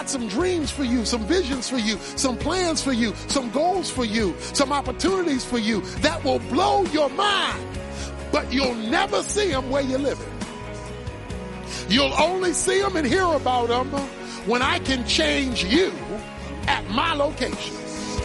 got some dreams for you, some visions for you, some plans for you, some goals for you, some opportunities for you that will blow your mind. But you'll never see them where you're living. You'll only see them and hear about them when I can change you at my location.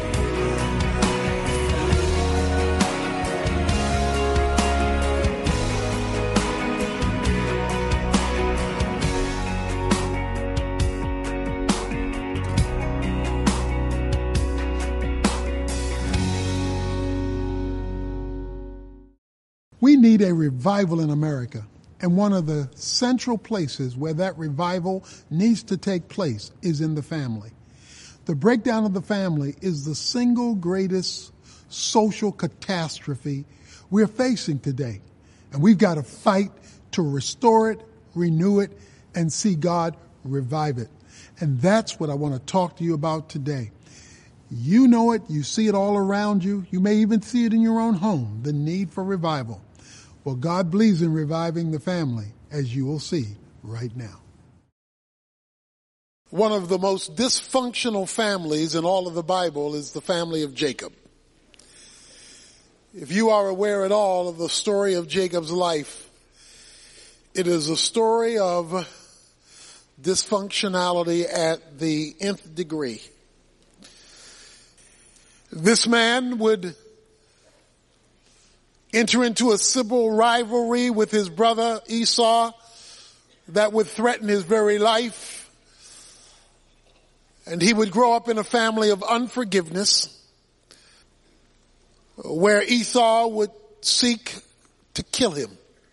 We need a revival in America, and one of the central places where that revival needs to take place is in the family. The breakdown of the family is the single greatest social catastrophe we're facing today, and we've got to fight to restore it, renew it, and see God revive it. And that's what I want to talk to you about today. You know it, you see it all around you, you may even see it in your own home, the need for revival. Well, God believes in reviving the family, as you will see right now. One of the most dysfunctional families in all of the Bible is the family of Jacob. If you are aware at all of the story of Jacob's life, it is a story of dysfunctionality at the nth degree. This man would enter into a civil rivalry with his brother Esau that would threaten his very life. And he would grow up in a family of unforgiveness, where Esau would seek to kill him.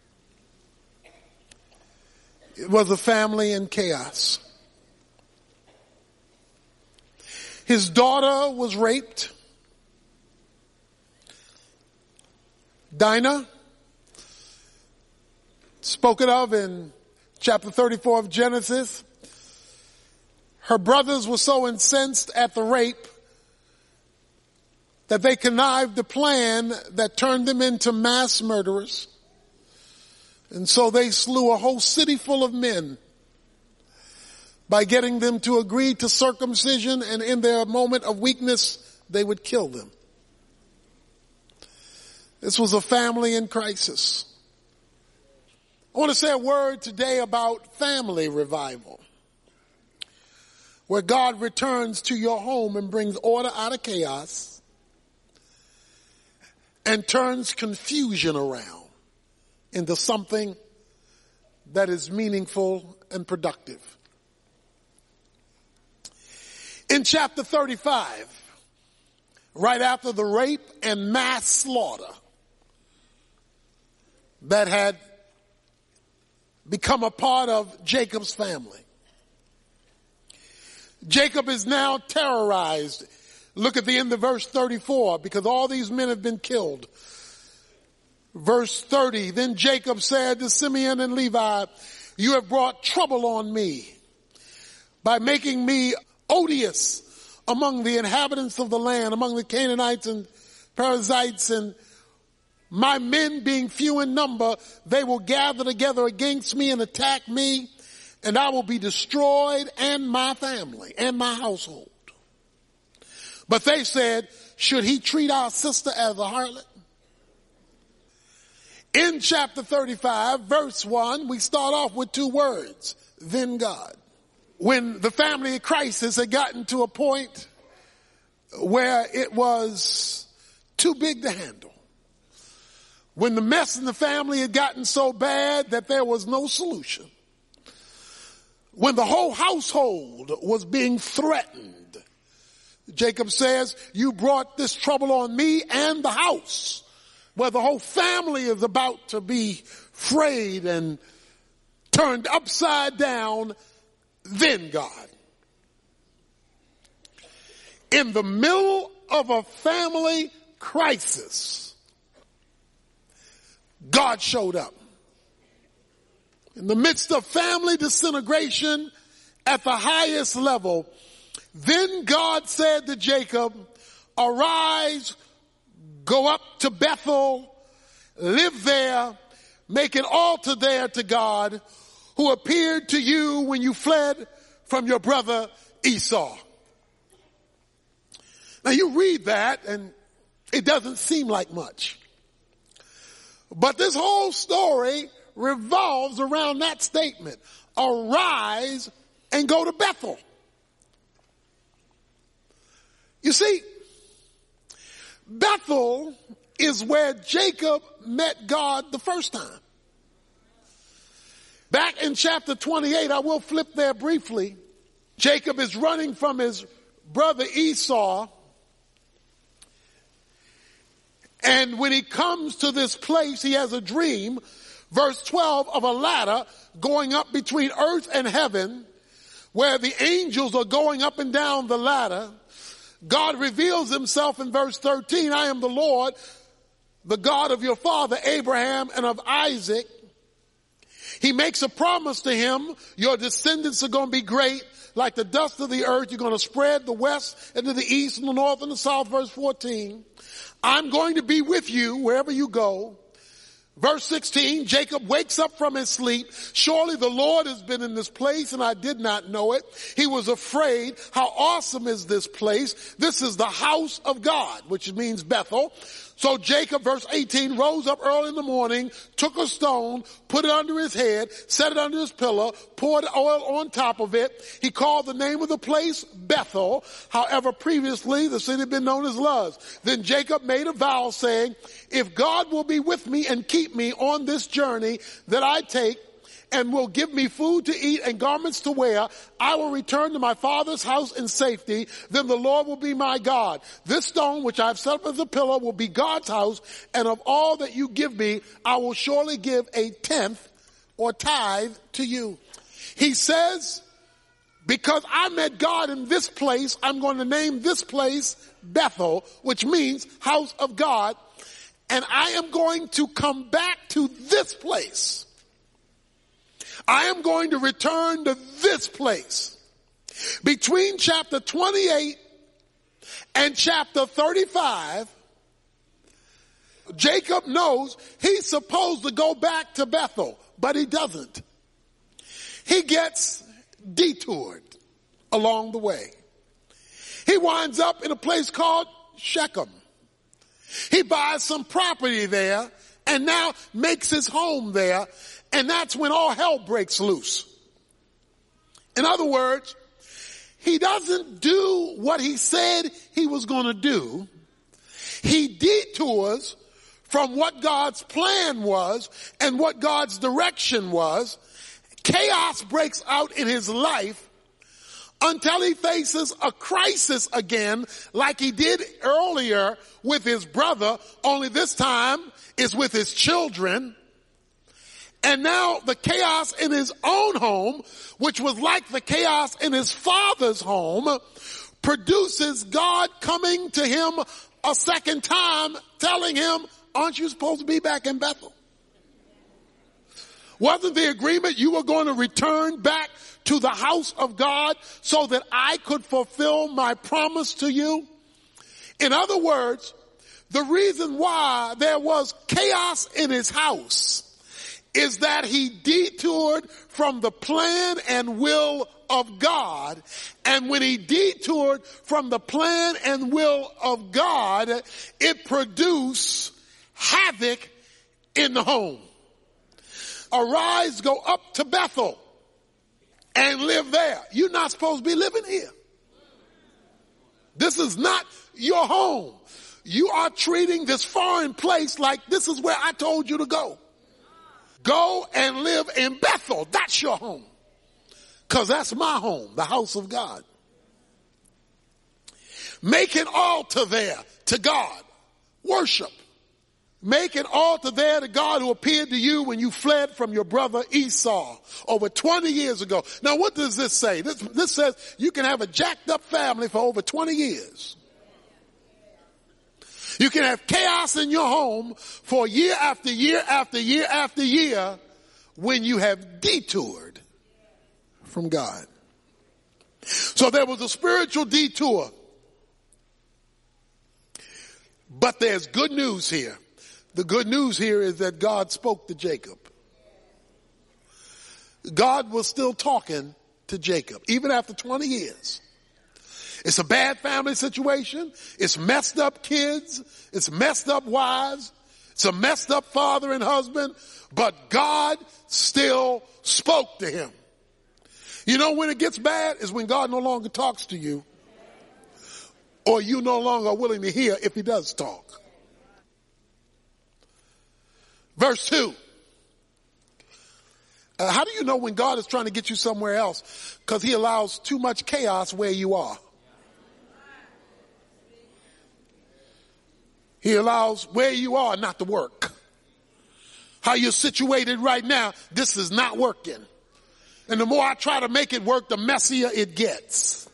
It was a family in chaos. His daughter was raped. Dinah, spoken of in chapter 34 of Genesis. Her brothers were so incensed at the rape that they connived a plan that turned them into mass murderers. And so they slew a whole city full of men by getting them to agree to circumcision, and in their moment of weakness, they would kill them. This was a family in crisis. I want to say a word today about family revival, where God returns to your home and brings order out of chaos and turns confusion around into something that is meaningful and productive. In chapter 35, right after the rape and mass slaughter that had become a part of Jacob's family, Jacob is now terrorized. Look at the end of verse 34, because all these men have been killed. Verse 30, then Jacob said to Simeon and Levi, you have brought trouble on me by making me odious among the inhabitants of the land, among the Canaanites and Perizzites, and my men being few in number, they will gather together against me and attack me, and I will be destroyed, and my family and my household. But they said, should he treat our sister as a harlot? In chapter 35, verse 1, we start off with two words, then God. When the family crisis had gotten to a point where it was too big to handle, when the mess in the family had gotten so bad that there was no solution, when the whole household was being threatened, Jacob says, you brought this trouble on me and the house, where the whole family is about to be frayed and turned upside down, then God. In the middle of a family crisis, God showed up. In the midst of family disintegration at the highest level, then God said to Jacob, arise, go up to Bethel, live there, make an altar there to God, who appeared to you when you fled from your brother Esau. Now you read that and it doesn't seem like much. But this whole story revolves around that statement. Arise and go to Bethel. You see, Bethel is where Jacob met God the first time. Back in chapter 28, I will flip there briefly. Jacob is running from his brother Esau. And when he comes to this place, he has a dream, verse 12, of a ladder going up between earth and heaven, where the angels are going up and down the ladder. God reveals himself in verse 13, I am the Lord, the God of your father Abraham and of Isaac. He makes a promise to him, your descendants are going to be great, like the dust of the earth. You're going to spread the west and to the east and the north and the south, verse 14. I'm going to be with you wherever you go. Verse 16, Jacob wakes up from his sleep. Surely the Lord has been in this place and I did not know it. He was afraid. How awesome is this place? This is the house of God, which means Bethel. So Jacob, verse 18, rose up early in the morning, took a stone, put it under his head, set it under his pillow, poured oil on top of it. He called the name of the place Bethel. However, previously the city had been known as Luz. Then Jacob made a vow saying, if God will be with me and keep me on this journey that I take, and will give me food to eat and garments to wear, I will return to my father's house in safety. Then the Lord will be my God. This stone which I have set up as a pillar will be God's house, and of all that you give me, I will surely give a tenth or tithe to you. He says, because I met God in this place, I'm going to name this place Bethel, which means house of God, and I am going to come back to this place. I am going to return to this place. Between chapter 28 and chapter 35, Jacob knows he's supposed to go back to Bethel, but he doesn't. He gets detoured along the way. He winds up in a place called Shechem. He buys some property there and now makes his home there. And that's when all hell breaks loose. In other words, he doesn't do what he said he was going to do. He detours from what God's plan was and what God's direction was. Chaos breaks out in his life until he faces a crisis again, like he did earlier with his brother, only this time is with his children. And now the chaos in his own home, which was like the chaos in his father's home, produces God coming to him a second time, telling him, aren't you supposed to be back in Bethel? Wasn't the agreement you were going to return back to the house of God so that I could fulfill my promise to you? In other words, the reason why there was chaos in his house is that he detoured from the plan and will of God. And when he detoured from the plan and will of God, it produced havoc in the home. Arise, go up to Bethel and live there. You're not supposed to be living here. This is not your home. You are treating this foreign place like this is where I told you to go. Go and live in Bethel. That's your home. Because that's my home, the house of God. Make an altar there to God. Worship. Make an altar there to God who appeared to you when you fled from your brother Esau over 20 years ago. Now what does this say? This says you can have a jacked up family for over 20 years. You can have chaos in your home for year after year after year after year when you have detoured from God. So there was a spiritual detour. But there's good news here. The good news here is that God spoke to Jacob. God was still talking to Jacob, even after 20 years. It's a bad family situation. It's messed up kids. It's messed up wives. It's a messed up father and husband. But God still spoke to him. You know when it gets bad is when God no longer talks to you, or you no longer are willing to hear if he does talk. Verse 2. How do you know when God is trying to get you somewhere else? Because he allows too much chaos where you are. He allows where you are not to work. How you're situated right now, this is not working. And the more I try to make it work, the messier it gets.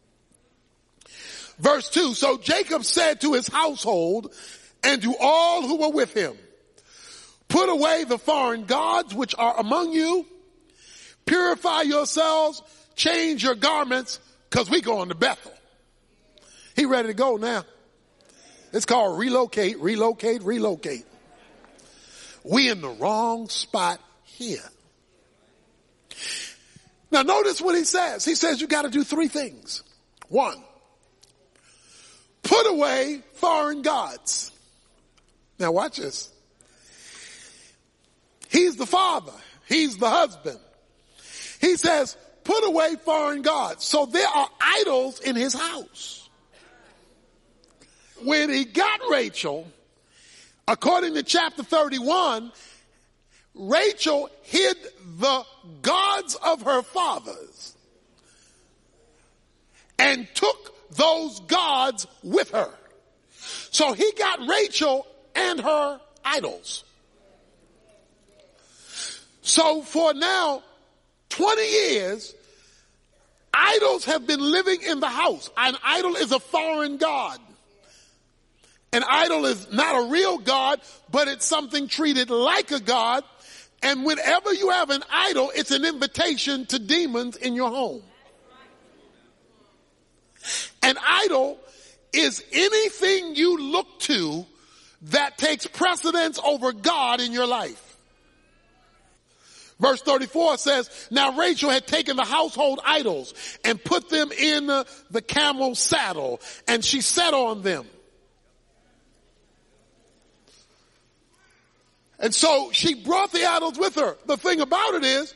Verse 2, so Jacob said to his household and to all who were with him, put away the foreign gods which are among you, purify yourselves, change your garments, because we going to Bethel. He ready to go now. It's called relocate, relocate, relocate. We in the wrong spot here. Now notice what he says. He says you got to do three things. One, put away foreign gods. Now watch this. He's the father. He's the husband. He says, put away foreign gods. So there are idols in his house. When he got Rachel, according to chapter 31, Rachel hid the gods of her fathers and took those gods with her. So he got Rachel and her idols. So for now, 20 years, idols have been living in the house. An idol is a foreign god. An idol is not a real God, but it's something treated like a God. And whenever you have an idol, it's an invitation to demons in your home. An idol is anything you look to that takes precedence over God in your life. Verse 34 says, now Rachel had taken the household idols and put them in the camel saddle, and she sat on them. And so she brought the idols with her. The thing about it is,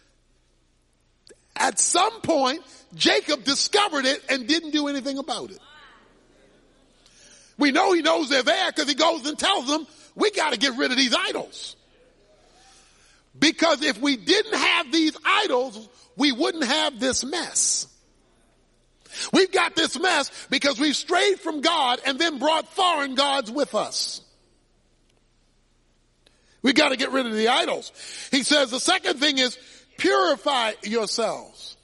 at some point, Jacob discovered it and didn't do anything about it. We know he knows they're there because he goes and tells them, we got to get rid of these idols. Because if we didn't have these idols, we wouldn't have this mess. We've got this mess because we've strayed from God and then brought foreign gods with us. We got to get rid of the idols. He says the second thing is purify yourselves.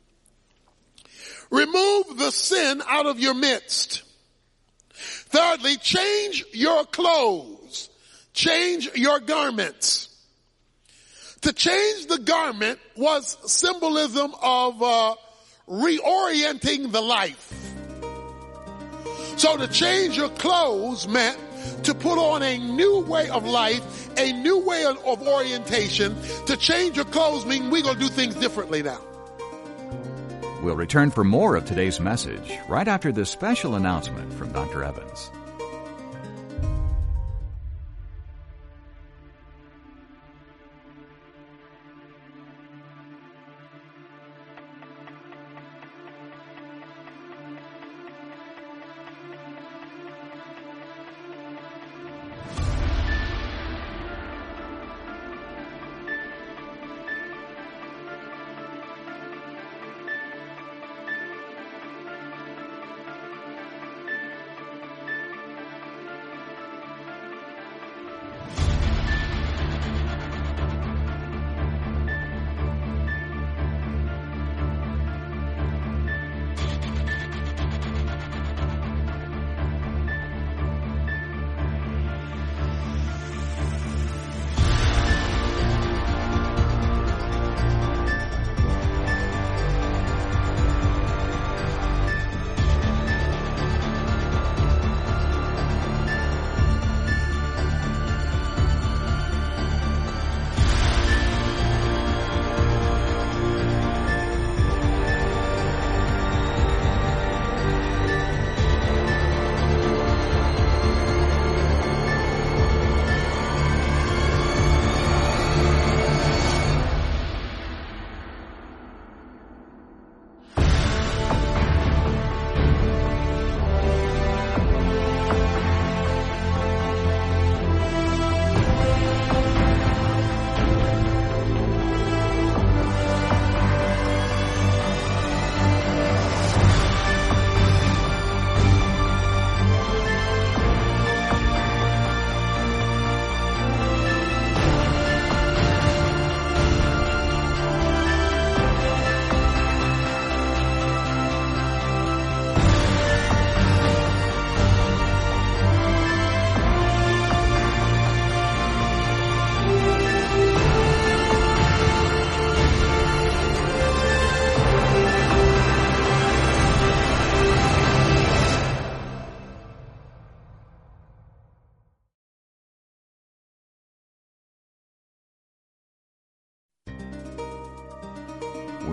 Remove the sin out of your midst. Thirdly, change your clothes. Change your garments. To change the garment was symbolism of reorienting the life. So to change your clothes meant to put on a new way of life, a new way of orientation. To change your clothes means we're going to do things differently now. We'll return for more of today's message right after this special announcement from Dr. Evans.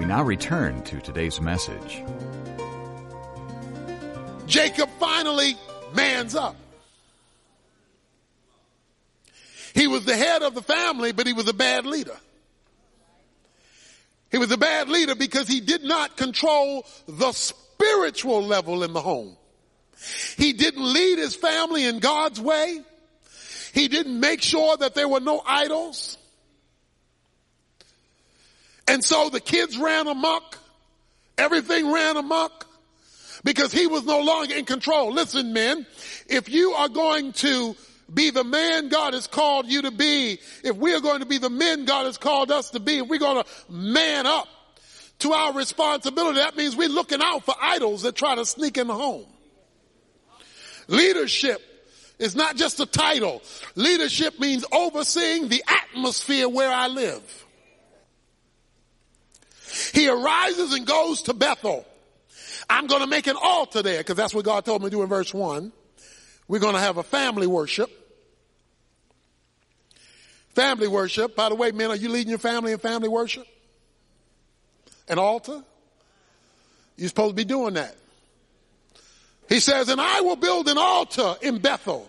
We now return to today's message. Jacob finally mans up. He was the head of the family, but he was a bad leader. He was a bad leader because he did not control the spiritual level in the home. He didn't lead his family in God's way. He didn't make sure that there were no idols. And so the kids ran amok. Everything ran amok because he was no longer in control. Listen, men, if you are going to be the man God has called you to be, if we are going to be the men God has called us to be, if we're going to man up to our responsibility, that means we're looking out for idols that try to sneak in the home. Leadership is not just a title. Leadership means overseeing the atmosphere where I live. He arises and goes to Bethel. I'm going to make an altar there because that's what God told me to do in verse 1. We're going to have a family worship. Family worship. By the way, men, are you leading your family in family worship? An altar? You're supposed to be doing that. He says, and I will build an altar in Bethel.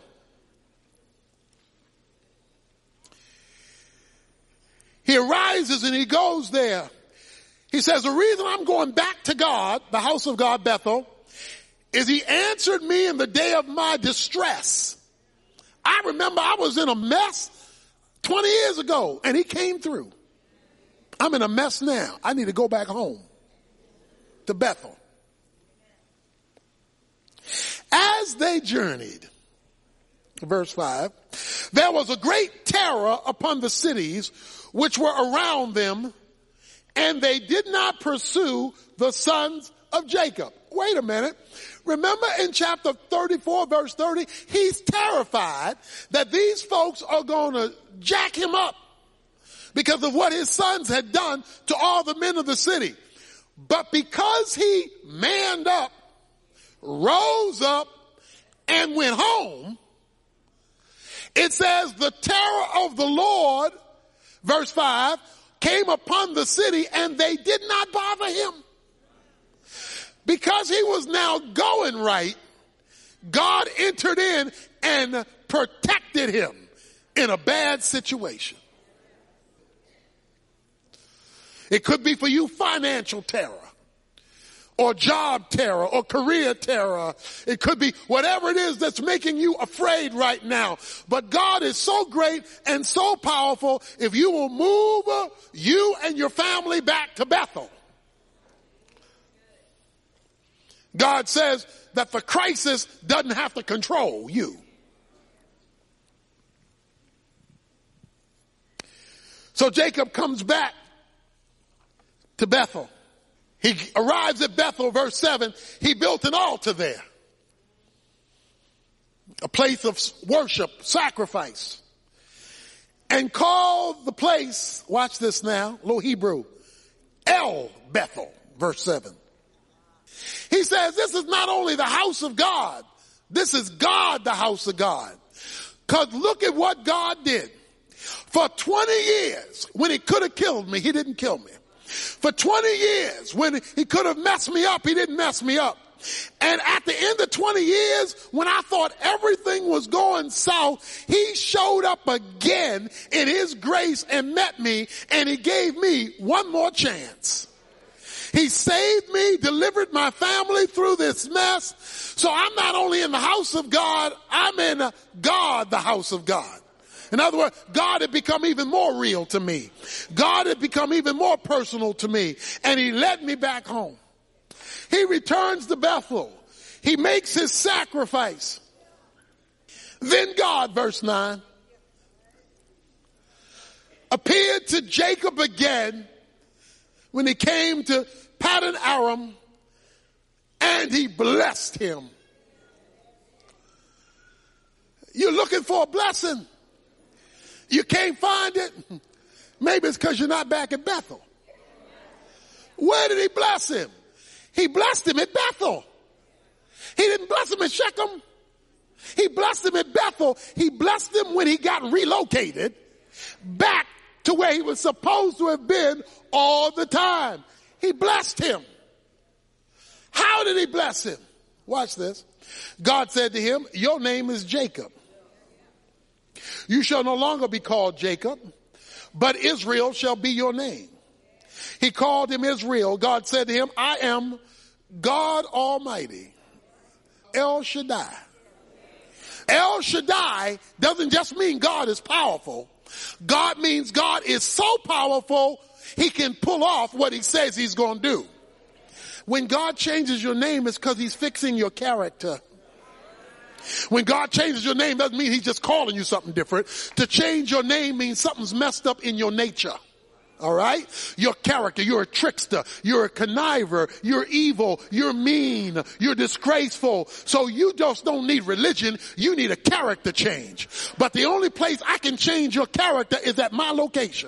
He arises and he goes there. He says, the reason I'm going back to God, the house of God, Bethel, is he answered me in the day of my distress. I remember I was in a mess 20 years ago and he came through. I'm in a mess now. I need to go back home to Bethel. As they journeyed, verse 5, there was a great terror upon the cities which were around them, and they did not pursue the sons of Jacob. Wait a minute. Remember in chapter 34, verse 30, he's terrified that these folks are going to jack him up because of what his sons had done to all the men of the city. But because he manned up, rose up, and went home, it says the terror of the Lord, verse 5, came upon the city and they did not bother him. Because he was now going right, God entered in and protected him in a bad situation. It could be for you financial terror, or job terror, or career terror. It could be whatever it is that's making you afraid right now. But God is so great and so powerful, if you will move you and your family back to Bethel. God says that the crisis doesn't have to control you. So Jacob comes back to Bethel. He arrives at Bethel, verse 7. He built an altar there. A place of worship, sacrifice. And called the place, watch this now, a little Hebrew, El Bethel, verse 7. He says this is not only the house of God, this is God, the house of God. Because look at what God did. For 20 years, when he could have killed me, he didn't kill me. For 20 years, when he could have messed me up, he didn't mess me up. And at the end of 20 years, when I thought everything was going south, he showed up again in his grace and met me, and he gave me one more chance. He saved me, delivered my family through this mess. So I'm not only in the house of God, I'm in God, the house of God. In other words, God had become even more real to me. God had become even more personal to me. And he led me back home. He returns to Bethel. He makes his sacrifice. Then God, verse 9, appeared to Jacob again when he came to Paddan Aram, and he blessed him. You're looking for a blessing. You can't find it. Maybe it's because you're not back at Bethel. Where did he bless him? He blessed him at Bethel. He didn't bless him at Shechem. He blessed him at Bethel. He blessed him when he got relocated back to where he was supposed to have been all the time. he blessed him. How did he bless him? Watch this. God said to him, your name is Jacob. You shall no longer be called Jacob, but Israel shall be your name. He called him Israel. God said to him, I am God Almighty, El Shaddai. El Shaddai doesn't just mean God is powerful. God means God is so powerful, he can pull off what he says he's going to do. When God changes your name, it's because he's fixing your character. When God changes your name, doesn't mean he's just calling you something different. To change your name means something's messed up in your nature. All right? Your character, you're a trickster, you're a conniver, you're evil, you're mean, you're disgraceful. So you just don't need religion, you need a character change. But the only place I can change your character is at my location.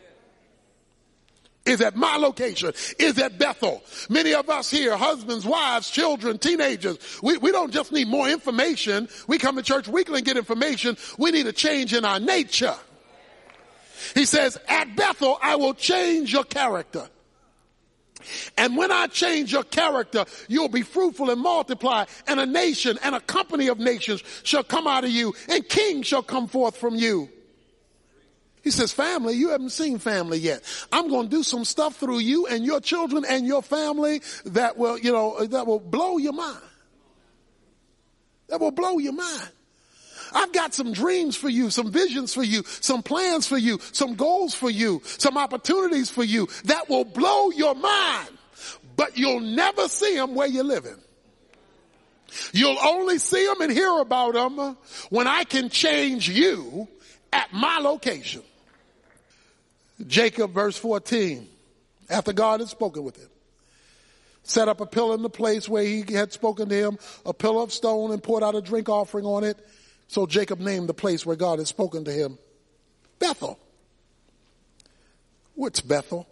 Is at my location, is at Bethel. Many of us here, husbands, wives, children, teenagers, we don't just need more information. We come to church weekly and get information. We need a change in our nature. He says, at Bethel, I will change your character. And when I change your character, you'll be fruitful and multiply, and a nation and a company of nations shall come out of you, and kings shall come forth from you. He says, family, you haven't seen family yet. I'm going to do some stuff through you and your children and your family that will, that will blow your mind. That will blow your mind. I've got some dreams for you, some visions for you, some plans for you, some goals for you, some opportunities for you that will blow your mind. But you'll never see them where you're living. You'll only see them and hear about them when I can change you at my location. Jacob, verse 14, after God had spoken with him, set up a pillar in the place where he had spoken to him, a pillar of stone, and poured out a drink offering on it. So Jacob named the place where God had spoken to him Bethel. What's Bethel?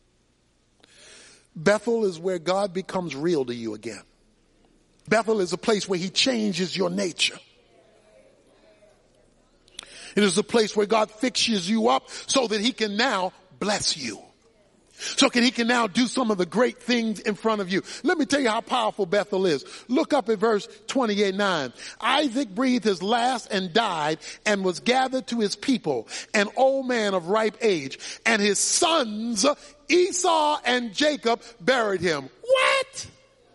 Bethel is where God becomes real to you again. Bethel is a place where he changes your nature. It is a place where God fixes you up so that he can now bless you. So he can now do some of the great things in front of you. Let me tell you how powerful Bethel is. Look up at verse 28:9. Isaac breathed his last and died and was gathered to his people, an old man of ripe age, and his sons Esau and Jacob buried him. What?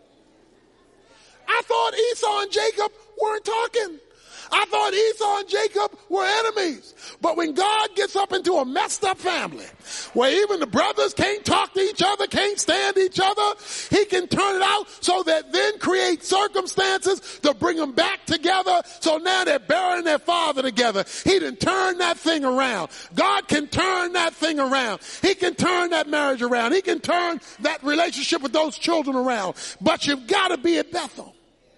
I thought Esau and Jacob weren't talking. I thought Esau and Jacob were enemies. But when God gets up into a messed up family, where even the brothers can't talk to each other, can't stand each other, he can turn it out so that then create circumstances to bring them back together. So now they're burying their father together. He done turned that thing around. God can turn that thing around. He can turn that marriage around. He can turn that relationship with those children around. But you've got to be at Bethel.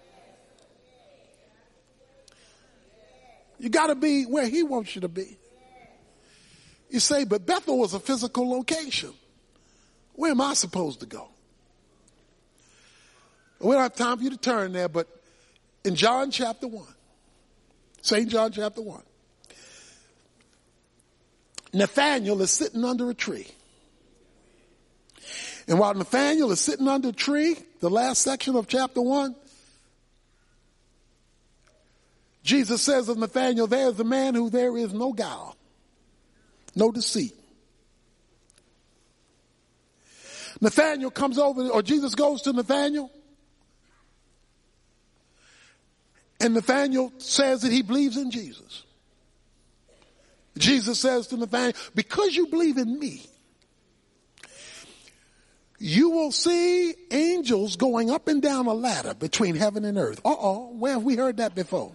You got to be where he wants you to be. You say, but Bethel was a physical location. Where am I supposed to go? We don't have time for you to turn there, but in John chapter 1, St. John chapter 1, Nathanael is sitting under a tree. And while Nathanael is sitting under a tree, the last section of chapter 1, Jesus says of Nathanael, there is a man who there is no guile, no deceit. Nathanael comes over, or Jesus goes to Nathanael, and Nathanael says that he believes in Jesus. Jesus says to Nathanael, because you believe in me, you will see angels going up and down a ladder between heaven and earth. Where have we heard that before?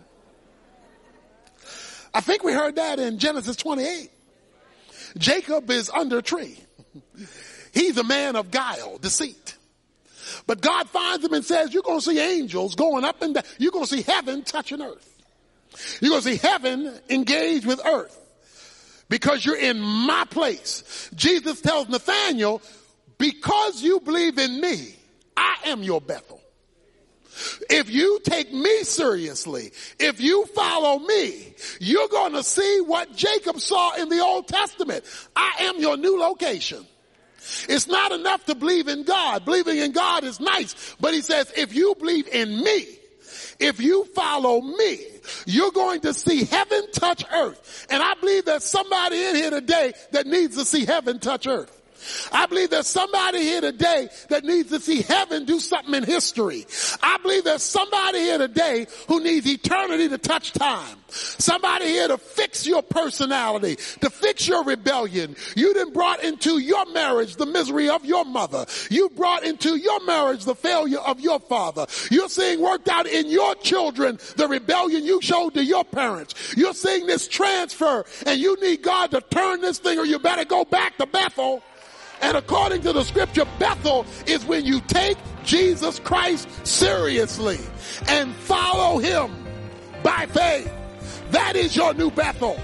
I think we heard that in Genesis 28. Jacob is under a tree. He's a man of guile, deceit. But God finds him and says, you're going to see angels going up and down. You're going to see heaven touching earth. You're going to see heaven engage with earth because you're in my place. Jesus tells Nathanael, because you believe in me, I am your Bethel. If you take me seriously, if you follow me, you're going to see what Jacob saw in the Old Testament. I am your new location. It's not enough to believe in God. Believing in God is nice, but he says, if you believe in me, if you follow me, you're going to see heaven touch earth. And I believe there's somebody in here today that needs to see heaven touch earth. I believe there's somebody here today that needs to see heaven do something in history. I believe there's somebody here today who needs eternity to touch time. Somebody here to fix your personality, to fix your rebellion. You done brought into your marriage the misery of your mother. You brought into your marriage the failure of your father. You're seeing worked out in your children the rebellion you showed to your parents. You're seeing this transfer, and you need God to turn this thing, or you better go back to Bethel. And according to the scripture, Bethel is when you take Jesus Christ seriously and follow him by faith. That is your new Bethel.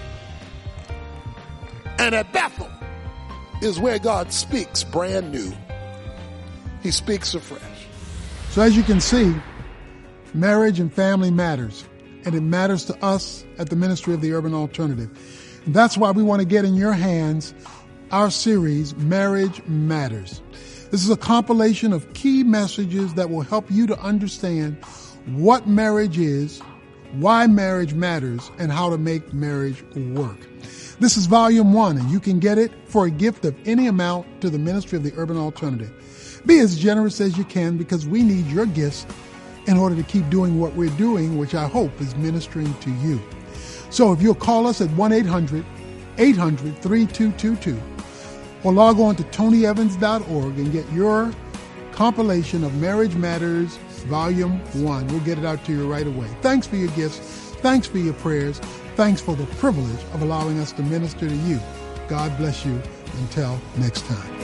And at Bethel is where God speaks brand new. He speaks afresh. So as you can see, marriage and family matters. And it matters to us at the Ministry of the Urban Alternative. And that's why we want to get in your hands our series, Marriage Matters. This is a compilation of key messages that will help you to understand what marriage is, why marriage matters, and how to make marriage work. This is volume 1, and you can get it for a gift of any amount to the Ministry of the Urban Alternative. Be as generous as you can, because we need your gifts in order to keep doing what we're doing, which I hope is ministering to you. So if you'll call us at 1-800-800-3222, or log on to tonyevans.org and get your compilation of Marriage Matters Volume 1. We'll get it out to you right away. Thanks for your gifts. Thanks for your prayers. Thanks for the privilege of allowing us to minister to you. God bless you. Until next time.